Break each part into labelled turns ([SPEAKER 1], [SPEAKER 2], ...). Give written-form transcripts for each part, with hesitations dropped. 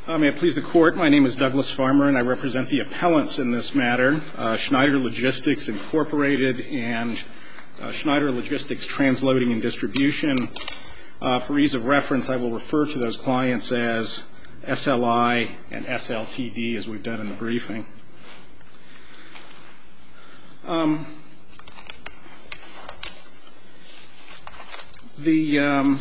[SPEAKER 1] May it please the Court, my name is Douglas Farmer and I represent the appellants in this matter, Schneider Logistics Incorporated and Schneider Logistics Transloading and Distribution. For ease of reference, I will refer to those clients as SLI and SLTD as we've done in the briefing. The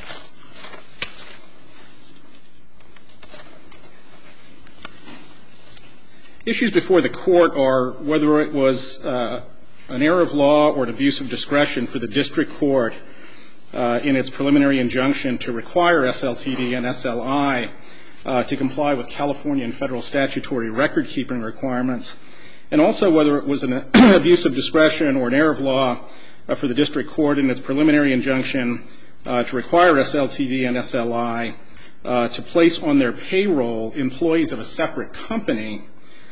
[SPEAKER 1] issues before the Court are whether it was an error of law or an abuse of discretion for the District Court in its preliminary injunction to require SLTD and SLI to comply with California and federal statutory record-keeping requirements, and also whether it was an abuse of discretion or an error of law for the District Court in its preliminary injunction to require SLTD and SLI to place on their payroll employees of a separate company,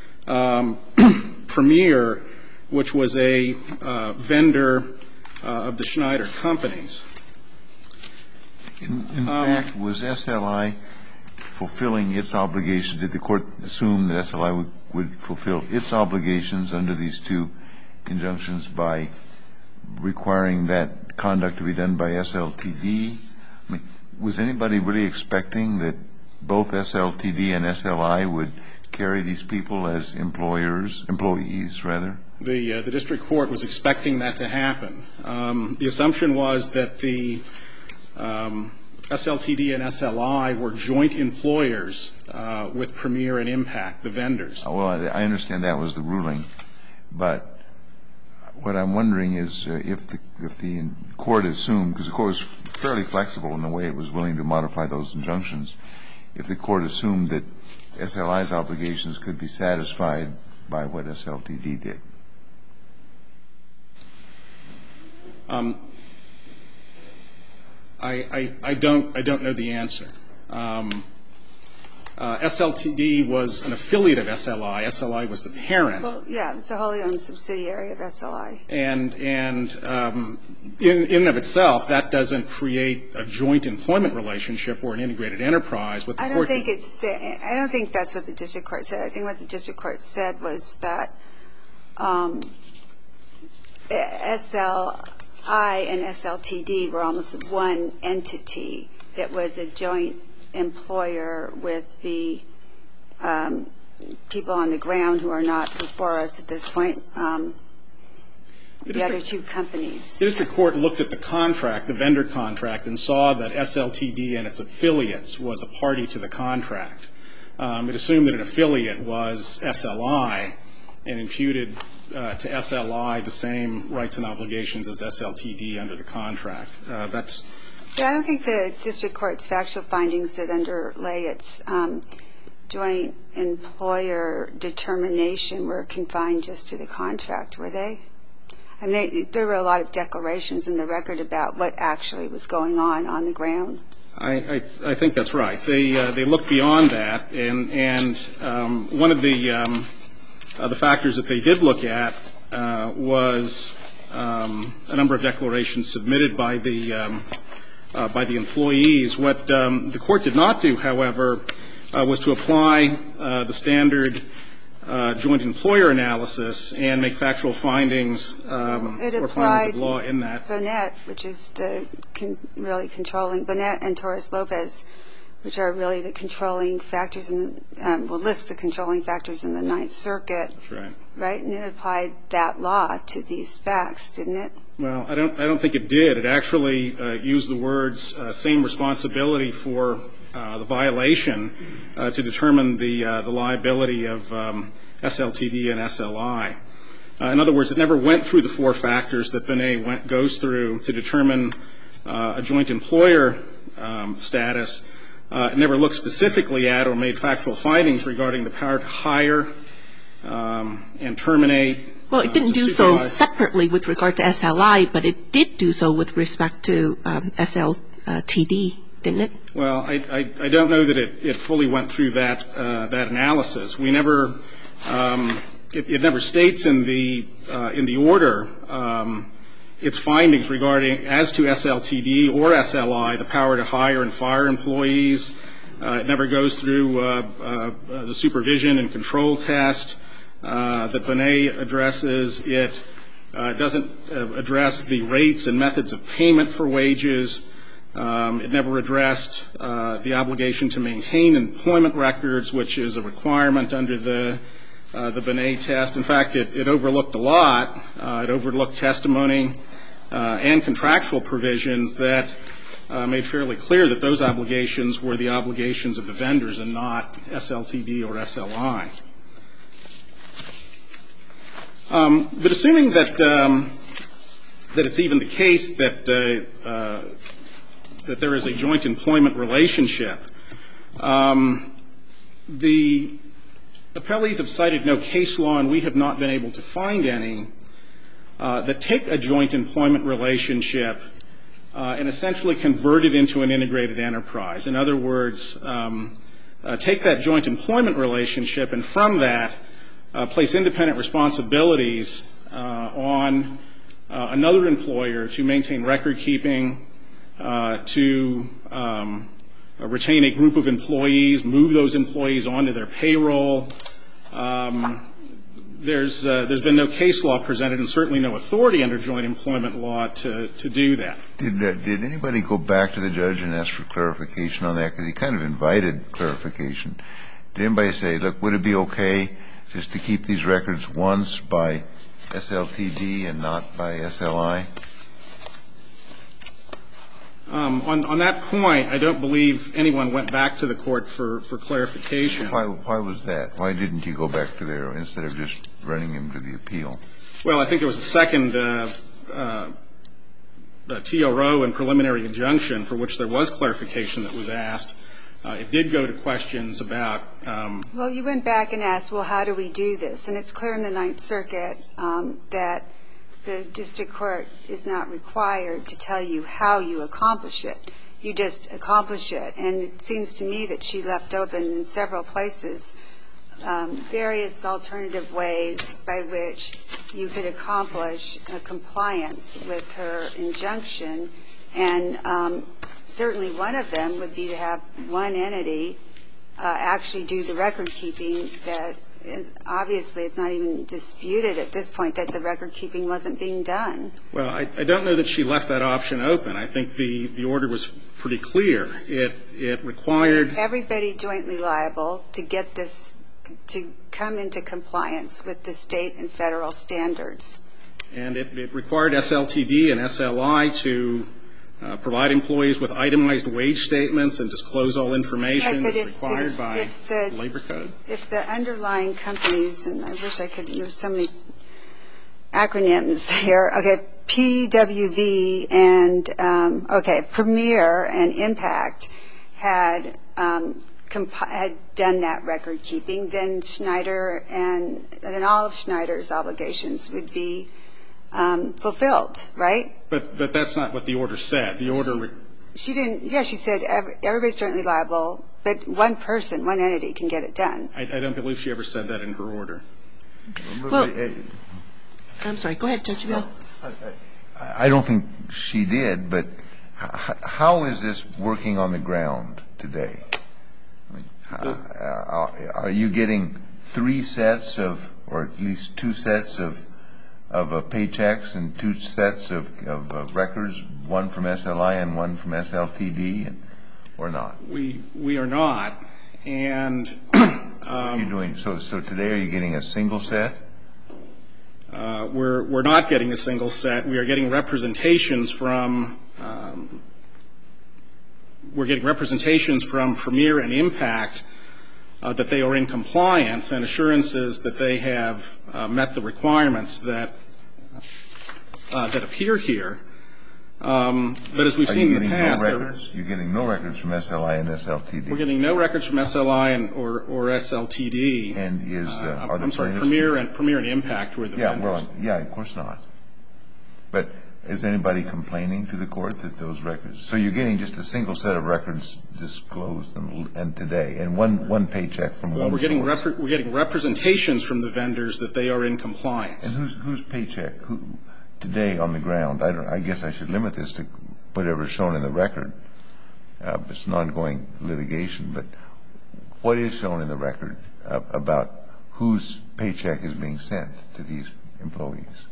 [SPEAKER 1] Premier, which was a vendor of the Schneider companies.
[SPEAKER 2] In fact, was SLI fulfilling its obligations? Did the Court assume that SLI would fulfill its obligations under these two injunctions by requiring that conduct to be done by SLTD? I mean, was anybody really expecting that both SLTD and SLI would carry these people as employees rather?
[SPEAKER 1] The District Court was expecting that to happen. The assumption was that the SLTD and SLI were joint employers with Premier and Impact, the vendors.
[SPEAKER 2] Well, I understand that was the ruling, but what I'm wondering is if the Court assumed, because the Court was fairly flexible in the way it was willing to modify those injunctions, if the Court assumed that SLI's obligations could be satisfied by what SLTD did.
[SPEAKER 1] I don't know the answer. SLTD was an affiliate of SLI. SLI was the parent.
[SPEAKER 3] Well, yeah, it's a wholly owned subsidiary of SLI.
[SPEAKER 1] And in and of itself, that doesn't create a joint employment relationship or an integrated enterprise.
[SPEAKER 3] I don't think that's what the District Court said. I think what the District Court said was that SLI and SLTD were almost one entity that was a joint employer with the people on the ground who are not before us at this point, the other two companies.
[SPEAKER 1] The District Court looked at the contract, the vendor contract, and saw that SLTD and its affiliates was a party to the contract. It assumed that an affiliate was SLI and imputed to SLI the same rights and obligations as SLTD under the contract.
[SPEAKER 3] Yeah, I don't think the District Court's factual findings that underlay its joint employer determination were confined just to the contract, were they? And there were a lot of declarations in the record about what actually was going on the ground.
[SPEAKER 1] I think that's right. They looked beyond that, and one of the factors that they did look at was a number of declarations submitted by the employees. What the Court did not do, however, was to apply the standard joint employer analysis and make factual findings or findings of law in that.
[SPEAKER 3] It applied Bonet, which is the really controlling, Bonet and Torres-Lopez, which are really the controlling factors, will list the controlling factors in the Ninth Circuit.
[SPEAKER 1] That's right. Right?
[SPEAKER 3] And it applied that law to these facts, didn't it?
[SPEAKER 1] Well, I don't think it did. It actually used the words same responsibility for the violation to determine the liability of SLTD and SLI. In other words, it never went through the four factors that Bonet goes through to determine a joint employer status. It never looked specifically at or made factual findings regarding the power to hire and terminate.
[SPEAKER 4] Well, it didn't do so separately with regard to SLI, but it did do so with respect to SLTD, didn't it?
[SPEAKER 1] Well, I don't know that it fully went through that analysis. We never it never states in the order its findings regarding as to SLTD or SLI, the power to hire and fire employees, It never goes through the supervision and control test that Bonet addresses. It doesn't address the rates and methods of payment for wages. It never addressed the obligation to maintain employment records, which is a requirement under the Bonet test. In fact, it overlooked a lot. It overlooked testimony and contractual provisions that made fairly clear that those obligations were the obligations of the vendors and not SLTD or SLI. But assuming that it's even the case that there is a joint employment relationship, the appellees have cited no case law, and we have not been able to find any, that take a joint employment relationship and essentially convert it into an integrated enterprise. In other words, take that joint employment relationship and from that place independent responsibilities on another employer to maintain record keeping, to retain a group of employees, move those employees onto their payroll. There's been no case law presented and certainly no authority under joint employment law to do that.
[SPEAKER 2] Did anybody go back to the judge and ask for clarification on that? Because he kind of invited clarification. Did anybody say, look, would it be okay just to keep these records once by SLTD and not by SLI?
[SPEAKER 1] On that point, I don't believe anyone went back to the court for clarification.
[SPEAKER 2] Why was that? Why didn't you go back to there instead of just running him to the appeal?
[SPEAKER 1] Well, I think it was a second TRO and preliminary injunction for which there was clarification that was asked. It did go to questions about
[SPEAKER 3] Well, you went back and asked, well, how do we do this? And it's clear in the Ninth Circuit that the district court is not required to tell you how you accomplish it. You just accomplish it. And it seems to me that she left open in several places various alternative ways by which you could accomplish compliance with her injunction. And certainly one of them would be to have one entity actually do the record keeping that obviously it's not even disputed at this point that the record keeping wasn't being done.
[SPEAKER 1] Well, I don't know that she left that option open. I think the order was pretty clear. It required
[SPEAKER 3] everybody jointly liable to get this to come into compliance with the state and federal standards.
[SPEAKER 1] And it required SLTD and SLI to provide employees with itemized wage statements and disclose all information that's required by the labor code. If
[SPEAKER 3] the underlying companies, and I wish I could, there's so many acronyms here. Okay, PWV and, Premier and Impact had done that record keeping, then Schneider and then all of Schneider's obligations would be fulfilled, right?
[SPEAKER 1] But that's not what the order said. The order
[SPEAKER 3] she didn't. Yeah, she said everybody's jointly liable, but one person, one entity can get it done.
[SPEAKER 1] I don't believe she ever said that in her order.
[SPEAKER 4] Well, I'm sorry. Go ahead, Judge Bill.
[SPEAKER 2] I don't think she did, but how is this working on the ground today? I mean, are you getting 3 sets of, or at least 2 sets of paychecks and 2 sets of records, one from SLI and one from SLTD, or not?
[SPEAKER 1] We are not. And
[SPEAKER 2] what are you doing? So today, are you getting a single set?
[SPEAKER 1] We're not getting a single set. We are getting representations from Premier and Impact that they are in compliance and assurances that they have met the requirements that appear here. But as we've seen in the past,
[SPEAKER 2] you're getting no records from SLI and SLTD.
[SPEAKER 1] We're getting no records from SLI or SLTD.
[SPEAKER 2] And
[SPEAKER 1] I'm sorry, Premier and Impact were the vendors.
[SPEAKER 2] Yeah, of course not. But is anybody complaining to the court that those records? So you're getting just a single set of records disclosed and today, and one paycheck from one source.
[SPEAKER 1] We're getting representations from the vendors that they are in compliance.
[SPEAKER 2] And whose paycheck? Today on the ground, I guess I should limit this to whatever is shown in the record. It's an ongoing litigation. But what is shown in the record about whose paycheck is being sent to these employees?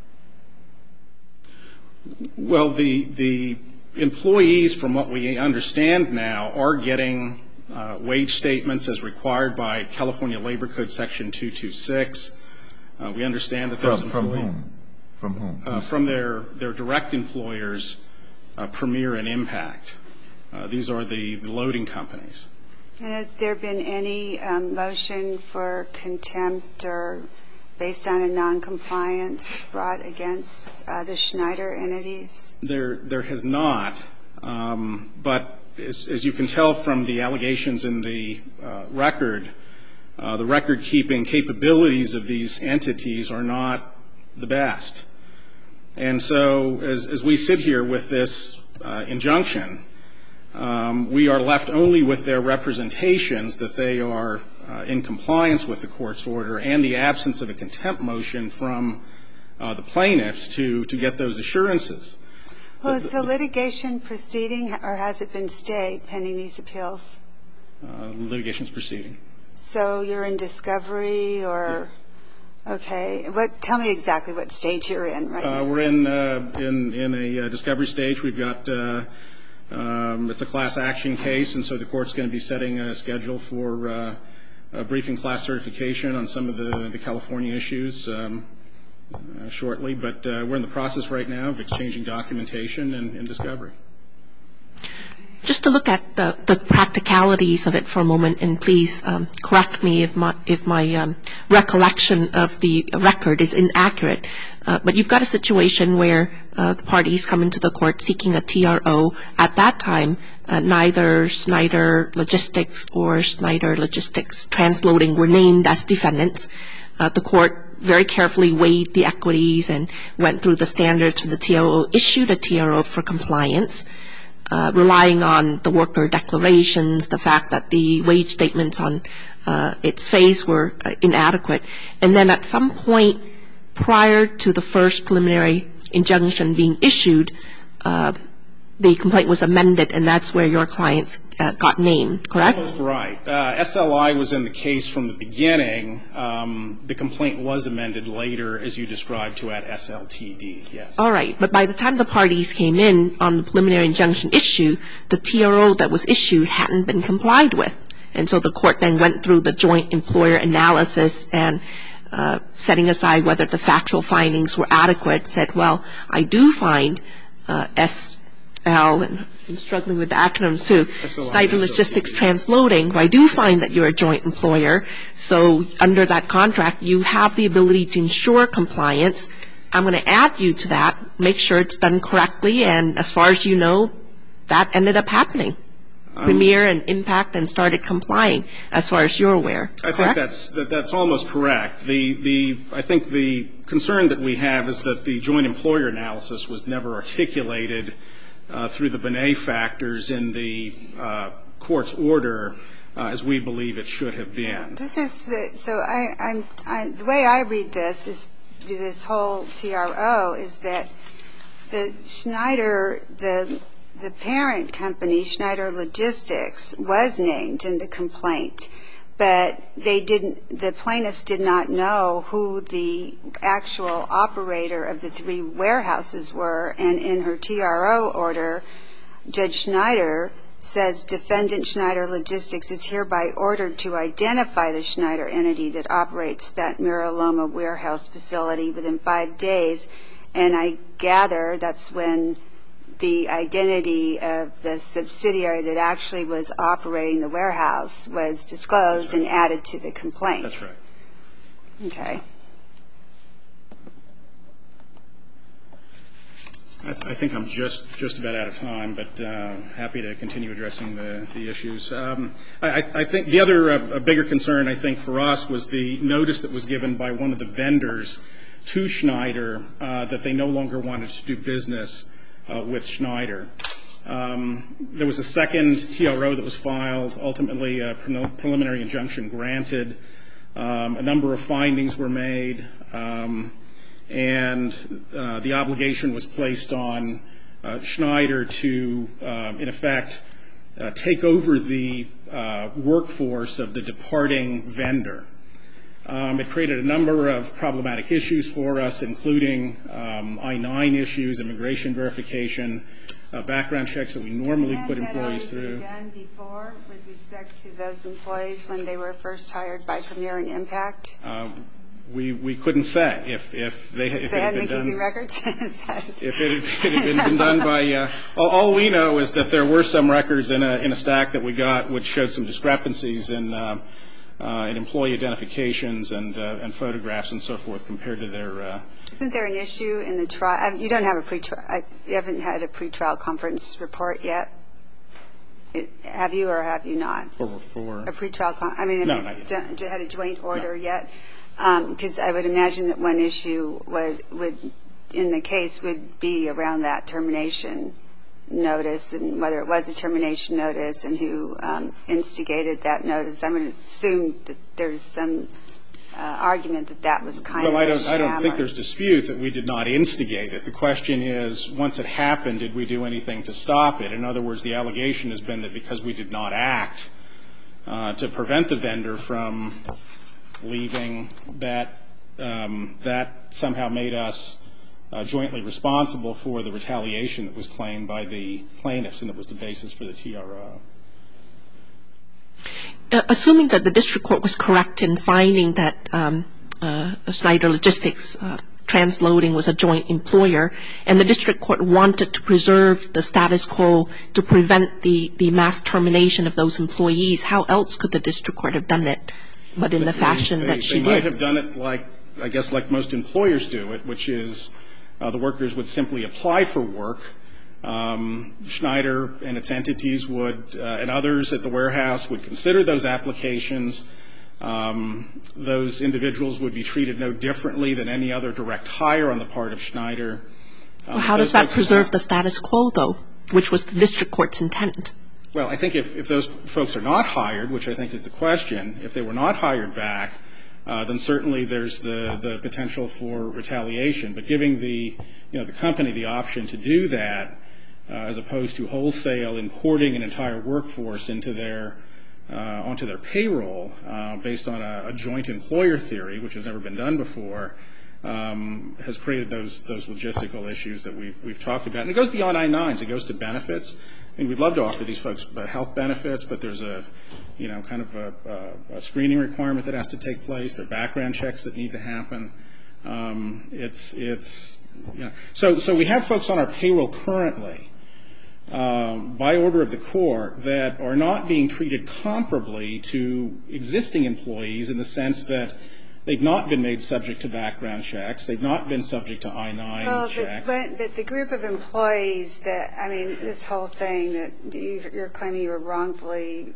[SPEAKER 1] Well, the employees, from what we understand now, are getting wage statements as required by California Labor Code Section 226. We understand that those employees.
[SPEAKER 2] From whom?
[SPEAKER 1] From their direct employers, Premier and Impact. These are the loading companies.
[SPEAKER 3] And has there been any motion for contempt or based on a noncompliance brought against the Schneider entities?
[SPEAKER 1] There has not. But as you can tell from the allegations in the record-keeping capabilities of these entities are not the best. And so as we sit here with this injunction, we are left only with their representations that they are in compliance with the court's order and the absence of a contempt motion from the plaintiffs to get those assurances.
[SPEAKER 3] Well, is the litigation proceeding or has it been stayed pending these appeals?
[SPEAKER 1] Litigation's proceeding.
[SPEAKER 3] So you're in discovery or? Okay. Tell me exactly what stage you're in right now.
[SPEAKER 1] We're in a discovery stage. We've got it's a class action case, and so the court's going to be setting a schedule for briefing class certification on some of the California issues shortly. But we're in the process right now of exchanging documentation and discovery.
[SPEAKER 4] Just to look at the practicalities of it for a moment, and please correct me if my recollection of the record is inaccurate. But you've got a situation where the parties come into the court seeking a TRO. At that time, neither Schneider Logistics or Schneider Logistics Transloading were named as defendants. The court very carefully weighed the equities and went through the standards for the TRO, issued a TRO for compliance, relying on the worker declarations, the fact that the wage statements on its face were inadequate. And then at some point prior to the first preliminary injunction being issued, the complaint was amended, and that's where your clients got named, correct?
[SPEAKER 1] Almost right. SLI was in the case from the beginning. The complaint was amended later, as you described, to add SLTD, yes.
[SPEAKER 4] All right. But by the time the parties came in on the preliminary injunction issue, the TRO that was issued hadn't been complied with. And so the court then went through the joint employer analysis and setting aside whether the factual findings were adequate, said, well, I do find and I'm struggling with the acronyms too, Schneider Logistics Transloading, I do find that you're a joint employer. So under that contract, you have the ability to ensure compliance. I'm going to add you to that, make sure it's done correctly, and as far as you know, that ended up happening. Premier and Impact and started complying, as far as you're aware. Correct?
[SPEAKER 1] I think that's almost correct. I think the concern that we have is that the joint employer analysis was never articulated through the Binet factors in the court's order as we believe it should have been.
[SPEAKER 3] The way I read this whole TRO is that the Schneider, the parent company, Schneider Logistics, was named in the complaint, but the plaintiffs did not know who the actual operator of the three warehouses were, and in her TRO order, Judge Schneider says defendant Schneider Logistics is hereby ordered to identify the Schneider entity that operates that Mira Loma warehouse facility within 5 days, and I gather that's when the identity of the subsidiary that actually was operating the warehouse was disclosed and added to the complaint.
[SPEAKER 1] That's right.
[SPEAKER 3] Okay.
[SPEAKER 1] I think I'm just about out of time, but happy to continue addressing the issues. I think the other bigger concern, I think, for us was the notice that was given by one of the vendors to Schneider that they no longer wanted to do business with Schneider. There was a second TRO that was filed, ultimately a preliminary injunction granted. A number of findings were made, and the obligation was placed on Schneider to, in effect, take over the workforce of the departing vendor. It created a number of problematic issues for us, including I-9 issues, immigration verification, background checks that we normally put employees through.
[SPEAKER 3] And that already been done before with respect to those employees when they were first hired by Premier and Impact?
[SPEAKER 1] We couldn't say if they had been done.
[SPEAKER 3] Keeping records?
[SPEAKER 1] If it had been done by all we know is that there were some records in a stack that we got which showed some discrepancies in employee identifications and photographs and so forth compared to their.
[SPEAKER 3] Isn't there an issue in the trial? You don't have a pre-trial. You haven't had a pre-trial conference report yet. Have you or have you not?
[SPEAKER 1] For
[SPEAKER 3] a pre-trial.
[SPEAKER 1] No, not yet.
[SPEAKER 3] Had a joint order yet? Because I would imagine that one issue would in the case would be around that termination notice and whether it was a termination notice and who instigated that notice. I'm going to assume that there's some argument that that was kind of a sham.
[SPEAKER 1] I don't think there's dispute that we did not instigate it. The question is, once it happened, did we do anything to stop it? In other words, the allegation has been that because we did not act to prevent the vendor from leaving, that somehow made us jointly responsible for the retaliation that was claimed by the plaintiffs, and it was the basis for the TRO.
[SPEAKER 4] Assuming that the district court was correct in finding that Schneider Logistics Transloading was a joint employer, and the district court wanted to preserve the status quo to prevent the mass termination of those employees, how else could the district court have done it but in the fashion that she did?
[SPEAKER 1] They might have done it like most employers do it, which is the workers would simply apply for work. Schneider and its entities would, and others at the warehouse would consider those applications. Those individuals would be treated no differently than any other direct hire on the part of Schneider.
[SPEAKER 4] Well, how does that preserve the status quo, though, which was the district court's intent?
[SPEAKER 1] Well, I think if those folks are not hired, which I think is the question, if they were not hired back, then certainly there's the potential for retaliation. But giving the company the option to do that, as opposed to wholesale importing an entire workforce onto their payroll based on a joint employer theory, which has never been done before, has created those logistical issues that we've talked about. And it goes beyond I-9s. It goes to benefits. I mean, we'd love to offer these folks health benefits, but there's a screening requirement that has to take place. There are background checks that need to happen. So we have folks on our payroll currently, by order of the court, that are not being treated comparably to existing employees in the sense that they've not been made subject to background checks. They've not been subject to I-9 checks.
[SPEAKER 3] But the group of employees that, I mean, this whole thing that you're claiming you were wrongfully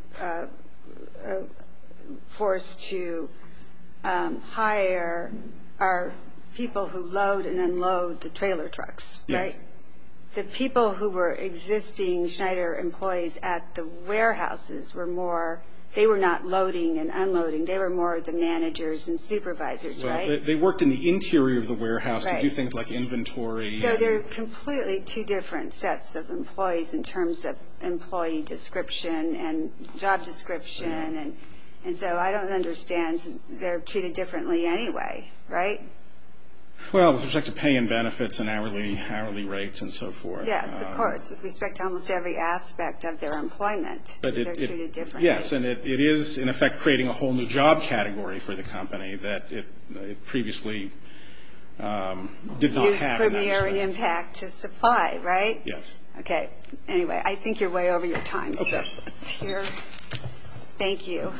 [SPEAKER 3] forced to hire are people who load and unload the trailer trucks, right? Yes. The people who were existing Schneider employees at the warehouses were more, they were not loading and unloading. They were more the managers and supervisors, right?
[SPEAKER 1] Well, they worked in the interior of the warehouse to do things like inventory.
[SPEAKER 3] So they're completely two different sets of employees in terms of employee description and job description. And so I don't understand. They're treated differently anyway, right?
[SPEAKER 1] Well, with respect to pay and benefits and hourly rates and so forth.
[SPEAKER 3] Yes, of course, with respect to almost every aspect of their employment. But they're treated differently. Yes,
[SPEAKER 1] and it is, in effect, creating a whole new job category for the company that it previously did not have.
[SPEAKER 3] Use Premier and Impact to supply, right?
[SPEAKER 1] Yes.
[SPEAKER 3] Okay. Anyway, I think you're way over your time, so let's hear. Thank you.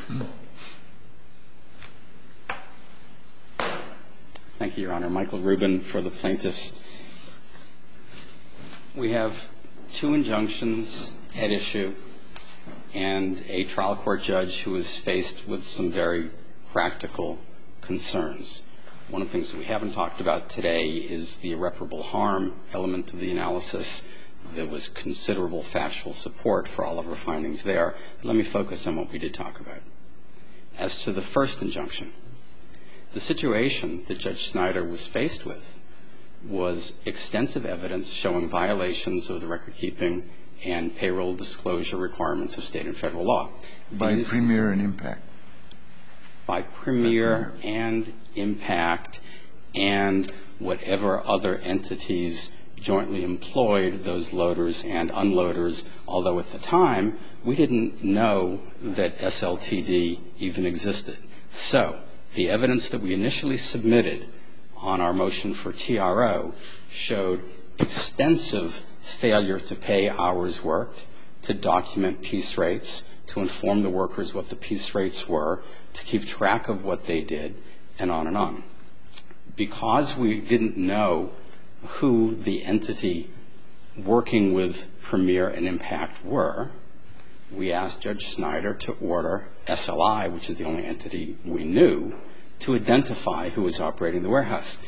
[SPEAKER 5] Thank you, Your Honor. Michael Rubin for the plaintiffs. We have two injunctions at issue and a trial court judge who is faced with some very practical concerns. One of the things that we haven't talked about today is the irreparable harm element of the analysis. There was considerable factual support for all of our findings there. Let me focus on what we did talk about. As to the first injunction, the situation that Judge Snyder was faced with was extensive evidence showing violations of the record-keeping and payroll disclosure requirements of state and federal law.
[SPEAKER 2] By Premier and Impact.
[SPEAKER 5] By Premier and Impact and whatever other entities jointly employed those loaders and unloaders, although at the time we didn't know that SLTD even existed. So the evidence that we initially submitted on our motion for TRO showed extensive failure to pay hours worked, to document piece rates, to inform the workers what the piece rates were, to keep track of what they did, and on and on. Because we didn't know who the entity working with Premier and Impact were, we asked Judge Snyder to order SLI, which is the only entity we knew, to identify who was operating the warehouse.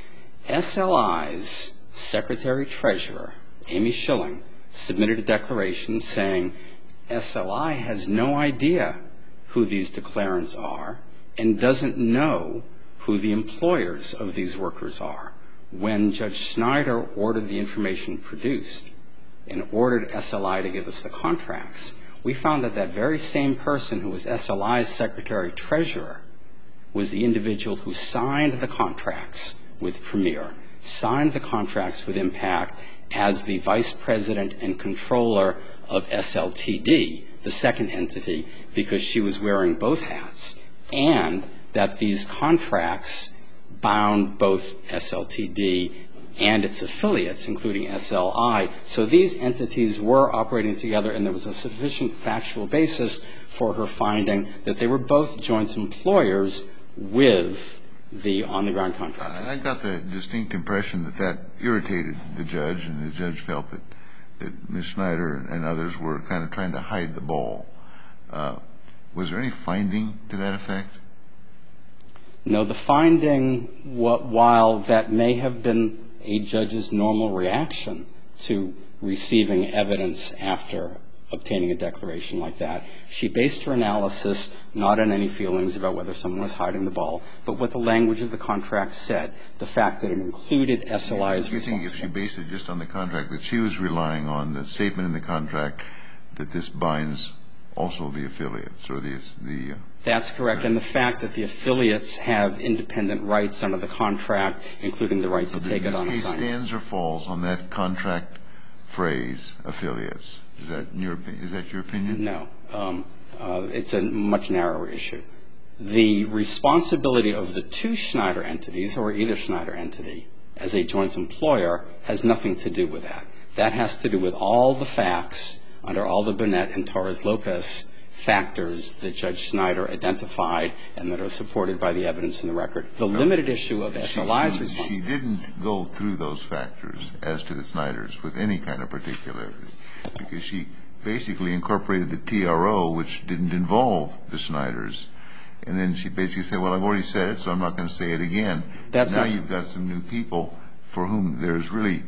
[SPEAKER 5] SLI's Secretary-Treasurer, Amy Schilling, submitted a declaration saying SLI has no idea who these declarants are and doesn't know who the employers of these workers are. When Judge Snyder ordered the information produced and ordered SLI to give us the contracts, we found that that very same person who was SLI's Secretary-Treasurer was the individual who signed the contracts with Premier, signed the contracts with Impact as the Vice President and Controller of SLTD, the second entity, because she was wearing both hats, and that these contracts bound both SLTD and its affiliates, including SLI. So these entities were operating together, and there was a sufficient factual basis for her finding that they were both joint employers with the on-the-ground contractors.
[SPEAKER 2] I got the distinct impression that that irritated the judge, and the judge felt that Ms. Snyder and others were kind of trying to hide the ball. Was there any finding to that effect?
[SPEAKER 5] No, the finding, while that may have been a judge's normal reaction to receiving evidence after obtaining a declaration like that, she based her analysis not on any feelings about whether someone was hiding the ball, but what the language of the contract said, the fact that it included SLI's responsibility.
[SPEAKER 2] You think if she based it just on the contract, that she was relying on the statement in the contract that this binds also the affiliates or the
[SPEAKER 5] That's correct. And the fact that the affiliates have independent rights under the contract, including the right to take it on assignment.
[SPEAKER 2] So this case stands or falls on that contract phrase, affiliates. Is that your opinion?
[SPEAKER 5] No. It's a much narrower issue. The responsibility of the two Schneider entities, or either Schneider entity, as a joint employer has nothing to do with that. That has to do with all the facts under all the Burnett and Torres-Lopez factors that Judge Schneider identified and that are supported by the evidence in the record. The limited issue of SLI's responsibility.
[SPEAKER 2] She didn't go through those factors as to the Snyders with any kind of particularity, because she basically incorporated the TRO, which didn't involve the Snyders. And then she basically said, well, I've already said it, so I'm not going to say it again. Now you've got some new people for whom there's really,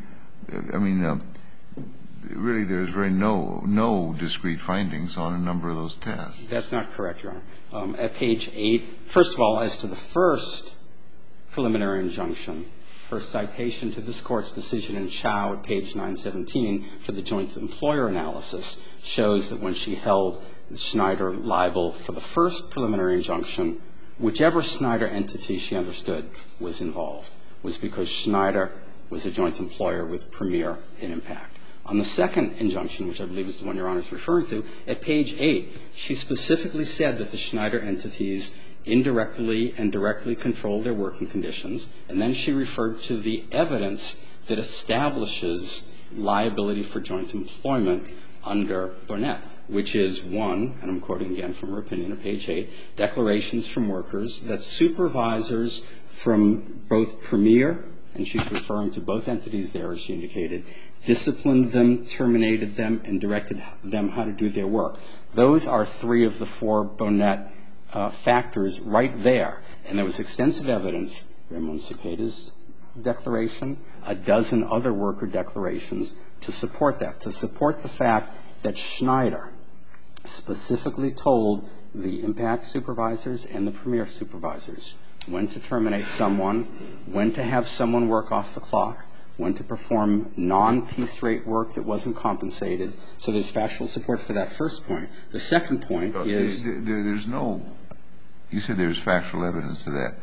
[SPEAKER 2] really there's very no discrete findings on a number of those tests.
[SPEAKER 5] That's not correct, Your Honor. At page 8, first of all, as to the first preliminary injunction, her citation to this Court's decision in Chow at page 917 for the joint employer analysis shows that when she held Schneider liable for the first preliminary injunction, whichever Schneider entity she understood was involved was because Schneider was a joint employer with Premier and Impact. On the second injunction, which I believe is the one Your Honor is referring to, at page 8, she specifically said that the Schneider entities indirectly and directly controlled their working conditions, and then she referred to the evidence that establishes liability for joint employment under Burnett, which is one, and I'm quoting again from her opinion at page 8, declarations from workers that supervisors from both Premier, and she's referring to both entities there, as she indicated, disciplined them, terminated them, and directed them how to do their work. Those are three of the four Burnett factors right there. And there was extensive evidence, Ramon Cepeda's declaration, a dozen other worker declarations to support that, to support the fact that Schneider specifically told the Impact supervisors and the Premier supervisors when to terminate someone, when to have someone work off the clock, went to perform non-piece rate work that wasn't compensated. So there's factual support for that first point. The second point is
[SPEAKER 2] there's no – you said there's factual evidence to that.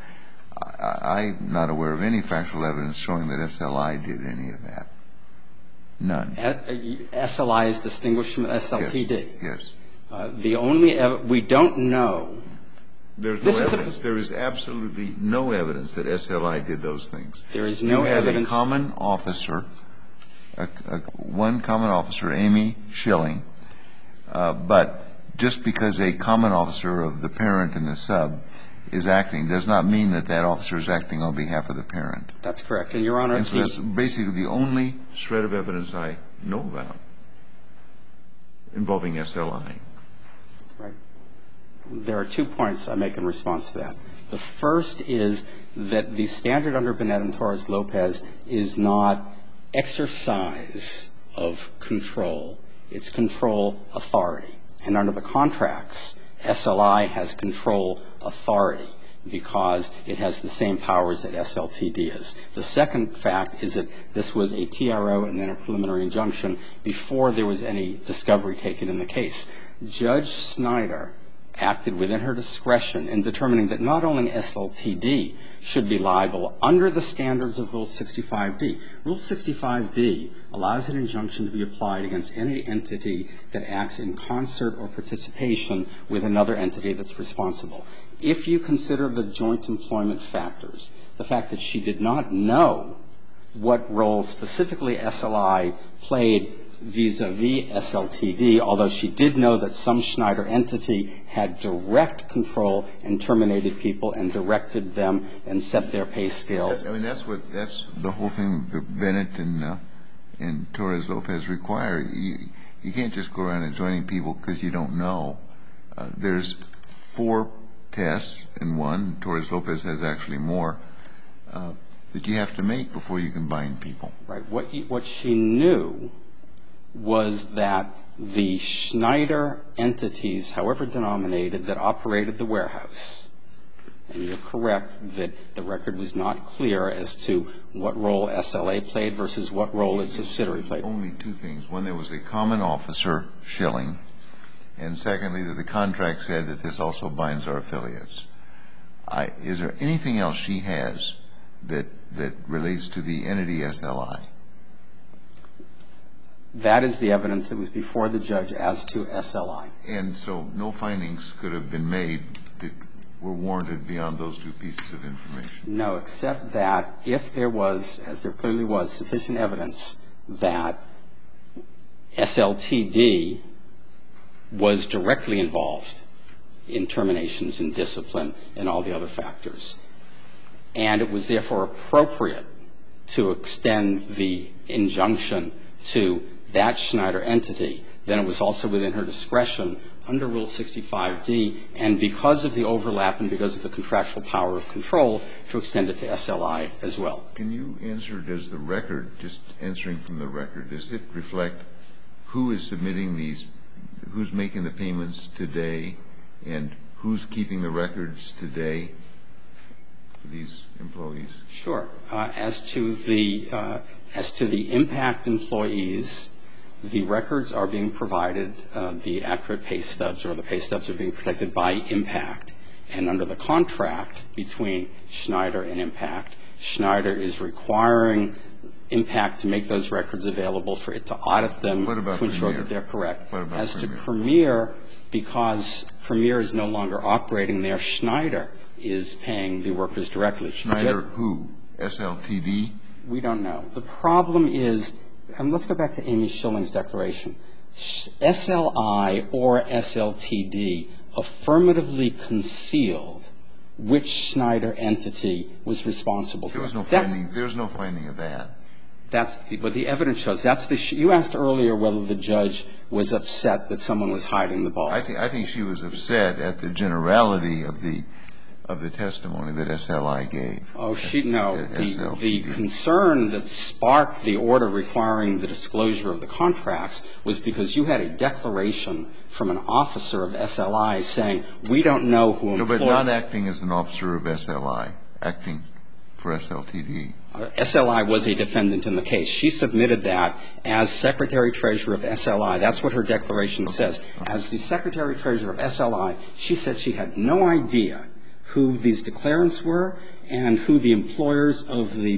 [SPEAKER 2] I'm not aware of any factual evidence showing that SLI did any of that. None.
[SPEAKER 5] SLI is distinguished from SLTD.
[SPEAKER 2] Yes.
[SPEAKER 5] The only we don't know.
[SPEAKER 2] There's no evidence. There is absolutely no evidence that SLI did those things.
[SPEAKER 5] There is no evidence.
[SPEAKER 2] A common officer, one common officer, Amy Schilling, but just because a common officer of the parent and the sub is acting does not mean that that officer is acting on behalf of the parent.
[SPEAKER 5] That's correct. And, Your Honor,
[SPEAKER 2] and so that's basically the only shred of evidence I know about involving SLI.
[SPEAKER 5] Right. There are 2 points I make in response to that. The first is that the standard under Bennett and Torres-Lopez is not exercise of control. It's control authority. And under the contracts, SLI has control authority because it has the same powers that SLTD is. The second fact is that this was a TRO and then a preliminary injunction before there was any discovery taken in the case. Judge Snyder acted within her discretion in determining that not only SLTD should be liable under the standards of Rule 65D. Rule 65D allows an injunction to be applied against any entity that acts in concert or participation with another entity that's responsible. If you consider the joint employment factors, the fact that she did not know what role specifically SLI played vis-a-vis SLTD, although she did know that some Schneider entity had direct control and terminated people and directed them and set their pay scales.
[SPEAKER 2] I mean, that's the whole thing that Bennett and Torres-Lopez require. You can't just go around enjoining people because you don't know. There's 4 tests in one. Torres-Lopez has actually more that you have to make before you can bind people.
[SPEAKER 5] Right. What she knew was that the Schneider entities, however denominated, that operated the warehouse, and you're correct that the record was not clear as to what role SLA played versus what role its subsidiary played.
[SPEAKER 2] Only 2 things. One, there was a common officer, Schilling, and secondly, that the contract said that this also binds our affiliates. Is there anything else she has that relates to the entity SLI?
[SPEAKER 5] That is the evidence that was before the judge as to SLI.
[SPEAKER 2] And so no findings could have been made that were warranted beyond those 2 pieces of information?
[SPEAKER 5] No, except that if there was, as there clearly was, sufficient evidence that SLTD was directly involved in terminations and discipline and all the other factors, and it was therefore appropriate to extend the injunction to that Schneider entity, then it was also within her discretion under Rule 65D, and because of the overlap and because of the contractual power of control, to extend it to SLI as well.
[SPEAKER 2] Can you answer, does the record, just answering from the record, does it reflect who is submitting these, who's making the payments today, and who's keeping the records today for these employees?
[SPEAKER 5] Sure. As to the impact employees, the records are being provided, the accurate pay stubs or the pay stubs are being protected by Impact. And under the contract between Schneider and Impact, Schneider is requiring Impact to make those records available for it to audit them to ensure that they're correct.
[SPEAKER 2] What about
[SPEAKER 5] As to Premier, because Premier is no longer operating there, Schneider is paying the workers directly.
[SPEAKER 2] Schneider who? SLTD?
[SPEAKER 5] We don't know. The problem is, and let's go back to Amy Schilling's declaration. SLI or SLTD affirmatively concealed which Schneider entity was responsible for.
[SPEAKER 2] There was no finding of that.
[SPEAKER 5] That's what the evidence shows. You asked earlier whether the judge was upset that someone was hiding the ball.
[SPEAKER 2] I think she was upset at the generality of the testimony that SLI gave.
[SPEAKER 5] Oh, no. The concern that sparked the order requiring the disclosure of the contracts was because you had a declaration from an officer of SLI saying, we don't know who employed.
[SPEAKER 2] No, but not acting as an officer of SLI, acting for SLTD.
[SPEAKER 5] SLI was a defendant in the case. She submitted that as Secretary-Treasurer of SLI. That's what her declaration says. As the Secretary-Treasurer of SLI, she said she had no idea who these declarants were and who the employers of the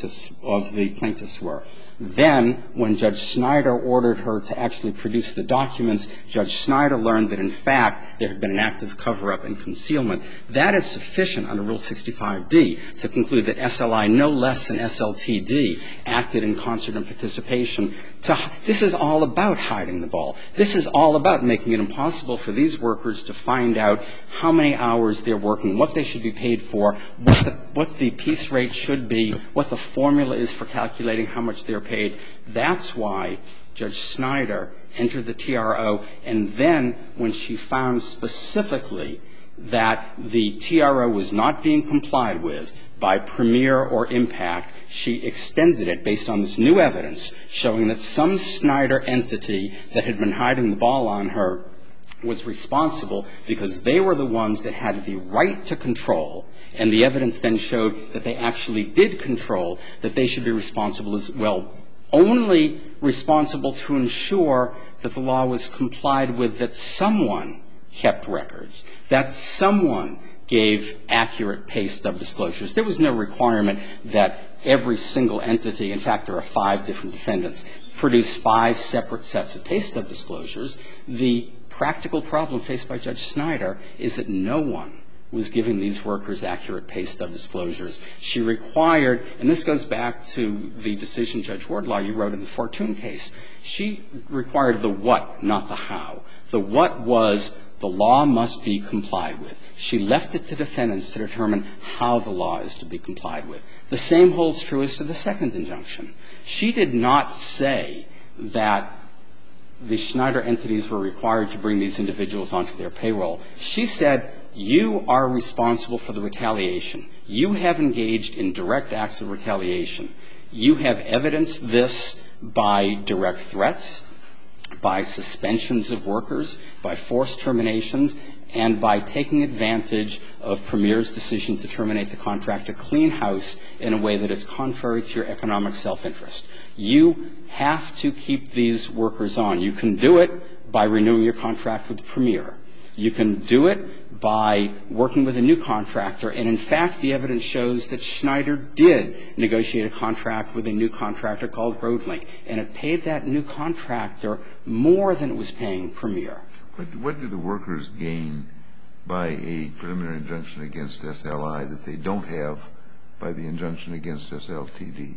[SPEAKER 5] plaintiffs were. Then, when Judge Snyder ordered her to actually produce the documents, Judge Snyder learned that, in fact, there had been an active cover-up and concealment. That is sufficient under Rule 65D to conclude that SLI, no less than SLTD, acted in concert and participation. This is all about hiding the ball. This is all about making it impossible for these workers to find out how many hours they're working, what they should be paid for, what the piece rate should be, what the formula is for calculating how much they're paid. That's why Judge Snyder entered the TRO, and then when she found specifically that the TRO was not being complied with by Premier or Impact, she extended it based on this new evidence showing that some Snyder entity that had been hiding the ball on her was responsible because they were the ones that had the right to control, and the evidence then showed that they actually did control, that they should be responsible as well, only responsible to ensure that the law was complied with, that someone kept records, that someone gave accurate pay stub disclosures. There was no requirement that every single entity, in fact, there are 5 different defendants, produce 5 separate sets of pay stub disclosures. The practical problem faced by Judge Snyder is that no one was giving these workers accurate pay stub disclosures. She required, and this goes back to the decision, Judge Wardlaw, you wrote in the Fortune case, she required the what, not the how. The what was the law must be complied with. She left it to defendants to determine how the law is to be complied with. The same holds true as to the second injunction. She did not say that the Schneider entities were required to bring these individuals onto their payroll. She said, you are responsible for the retaliation. You have engaged in direct acts of retaliation. You have evidenced this by direct threats, by suspensions of workers, by forced terminations, and by taking advantage of Premier's decision to terminate the contract to clean house in a way that is contrary to your economic self-interest. You have to keep these workers on. You can do it by renewing your contract with Premier. You can do it by working with a new contractor. And, in fact, the evidence shows that Schneider did negotiate a contract with a new contractor called Roadlink, and it paid that new contractor more than it was paying Premier.
[SPEAKER 2] What do the workers gain by a preliminary injunction against SLI that they don't have by the injunction against SLTD?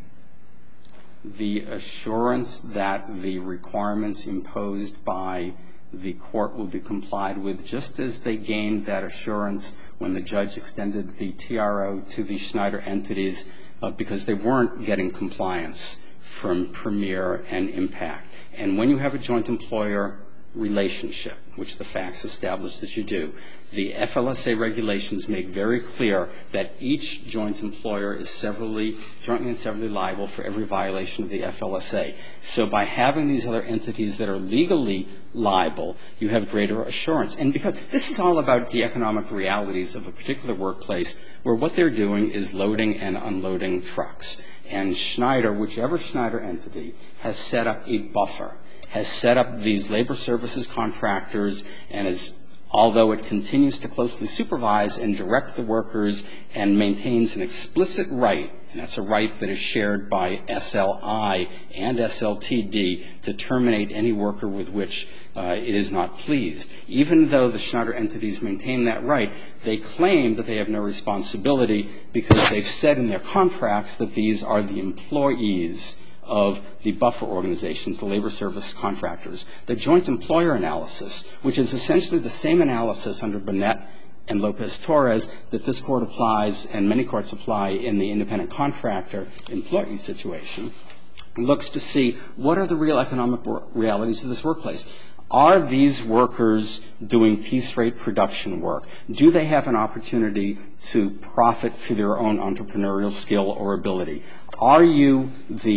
[SPEAKER 5] The assurance that the requirements imposed by the court will be complied with, just as they gained that assurance when the judge extended the TRO to the Schneider entities because they weren't getting compliance from Premier and Impact. And when you have a joint employer relationship, which the facts establish that you do, the FLSA regulations make very clear that each joint employer is jointly and severally liable for every violation of the FLSA. So by having these other entities that are legally liable, you have greater assurance. And because this is all about the economic realities of a particular workplace where what they're doing is loading and unloading trucks. And Schneider, whichever Schneider entity, has set up a buffer, has set up these labor services contractors, and is, although it continues to closely supervise and direct the workers and maintains an explicit right, and that's a right that is shared by SLI and SLTD, to terminate any worker with which it is not pleased. Even though the Schneider entities maintain that right, they claim that they have no responsibility because they've said in their contracts that these are the employees of the buffer organizations, the labor service contractors. The joint employer analysis, which is essentially the same analysis under Burnett and Lopez-Torres that this Court applies and many courts apply in the independent contractor employee situation, looks to see what are the real economic realities of this workplace. Are these workers doing piece rate production work? Do they have an opportunity to profit through their own entrepreneurial skill or ability? Are you the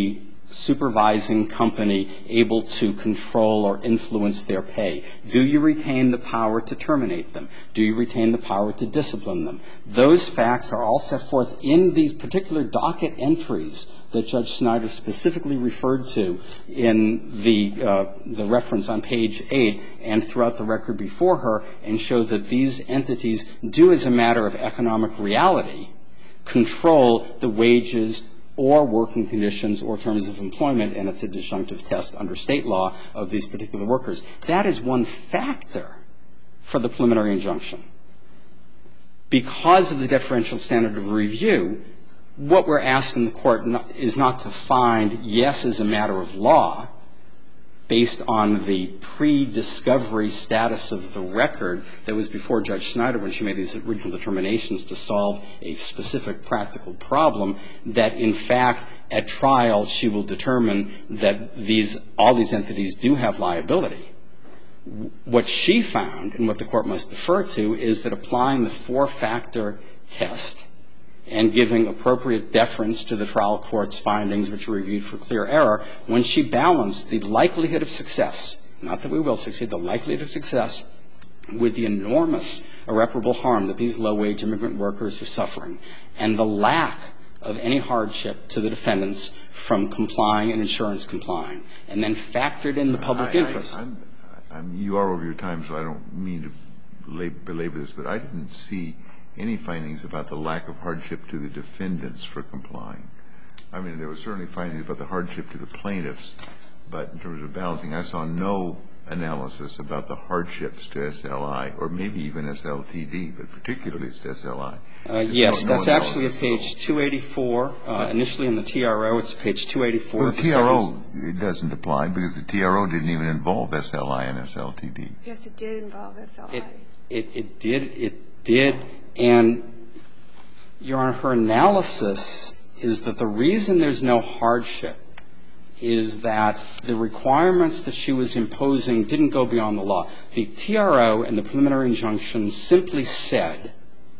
[SPEAKER 5] supervising company able to control or influence their pay? Do you retain the power to terminate them? Do you retain the power to discipline them? Those facts are all set forth in these particular docket entries that Judge Snyder specifically referred to in the reference on page 8 and throughout the record before her, and show that these entities do, as a matter of economic reality, control the wages or working conditions or terms of employment, and it's a disjunctive test under state law of these particular workers. That is one factor for the preliminary injunction. Because of the deferential standard of review, what we're asking the court is not to find yes as a matter of law based on the pre-discovery status of the record that was before Judge Snyder when she made these original determinations to solve a specific practical problem, that in fact at trial she will determine that all these entities do have liability. What she found, and what the court must defer to, is that applying the 4-factor test and giving appropriate deference to the trial court's findings, which were reviewed for clear error, when she balanced the likelihood of success, not that we will succeed, the likelihood of success, with the enormous irreparable harm that these low-wage immigrant workers are suffering, and the lack of any hardship to the defendants from complying and insurance complying, and then factored in the public interest.
[SPEAKER 2] You are over your time, so I don't mean to belabor this, but I didn't see any findings about the lack of hardship to the defendants for complying. I mean, there were certainly findings about the hardship to the plaintiffs, but in terms of balancing, I saw no analysis about the hardships to SLI, or maybe even SLTD, but particularly it's to SLI.
[SPEAKER 5] Yes, that's actually at page 284. Initially in the TRO, it's page 284.
[SPEAKER 2] Well, the TRO, it doesn't apply because the TRO didn't even involve SLI and SLTD.
[SPEAKER 3] Yes, it did involve SLI.
[SPEAKER 5] It did. And, Your Honor, her analysis is that the reason there's no hardship is that the requirements that she was imposing didn't go beyond the law. The TRO and the preliminary injunction simply said,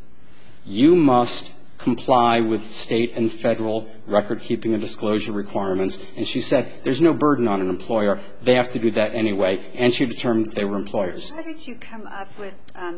[SPEAKER 5] you must comply with state and federal record-keeping and disclosure requirements. And she said, there's no burden on an employer. They have to do that anyway. And she determined that they were employers.
[SPEAKER 3] How did you come up with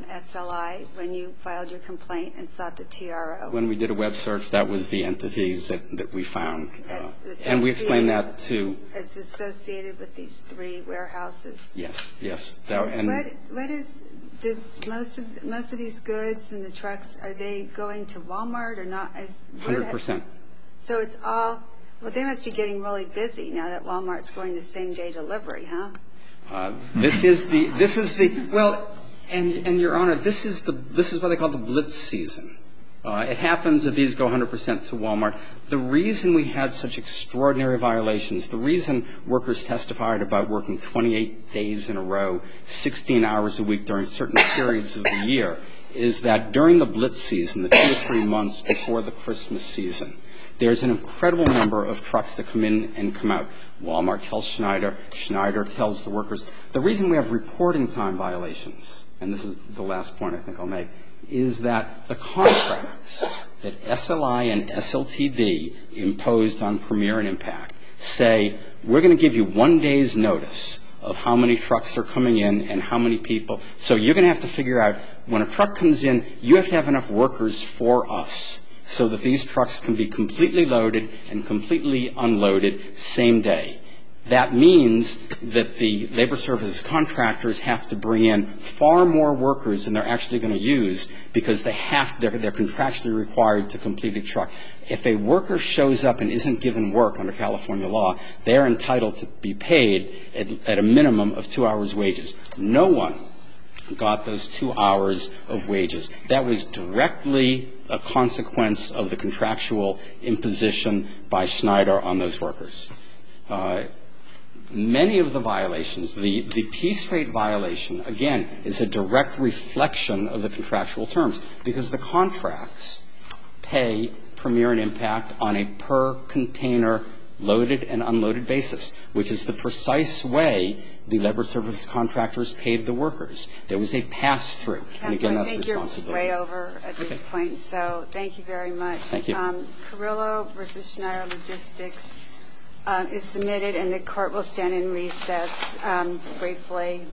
[SPEAKER 3] SLI when you filed your complaint and sought the TRO?
[SPEAKER 5] When we did a web search, that was the entity that we found. And we explained that to.
[SPEAKER 3] As associated with these 3 warehouses?
[SPEAKER 5] Yes, yes.
[SPEAKER 3] What is, does most of these goods and the trucks, are they going to Walmart or not?
[SPEAKER 5] 100%.
[SPEAKER 3] So it's all, well, they must be getting really busy now that Walmart's going to same-day delivery, huh?
[SPEAKER 5] This is the, well, and Your Honor, this is what they call the blitz season. It happens that these go 100% to Walmart. The reason we had such extraordinary violations, the reason workers testified about working 28 days in a row, 16 hours a week during certain periods of the year, is that during the blitz season, the 2 or 3 months before the Christmas season, there's an incredible number of trucks that come in and come out. Walmart tells Schneider, Schneider tells the workers. The reason we have reporting time violations, and this is the last point I think I'll make, is that the contracts that SLI and SLTD imposed on Premier and Impact say, we're going to give you 1 day's notice of how many trucks are coming in and how many people. So you're going to have to figure out, when a truck comes in, you have to have enough workers for us so that these trucks can be completely loaded and completely unloaded same day. That means that the labor services contractors have to bring in far more workers than they're actually going to use because they're contractually required to complete a truck. If a worker shows up and isn't given work under California law, they're entitled to be paid at a minimum of 2 hours' wages. No one got those 2 hours of wages. That was directly a consequence of the contractual imposition by Schneider on those workers. Many of the violations, the piece rate violation, again, is a direct reflection of the contractual terms because the contracts pay Premier and Impact on a per container loaded and unloaded basis, which is the precise way the labor services contractors paid the workers. There was a pass-through. And again, that's responsibility.
[SPEAKER 3] I think you're way over at this point, so thank you very much.
[SPEAKER 5] Thank you.
[SPEAKER 3] Carrillo versus Schneider Logistics is submitted, and the court will stand in recess briefly.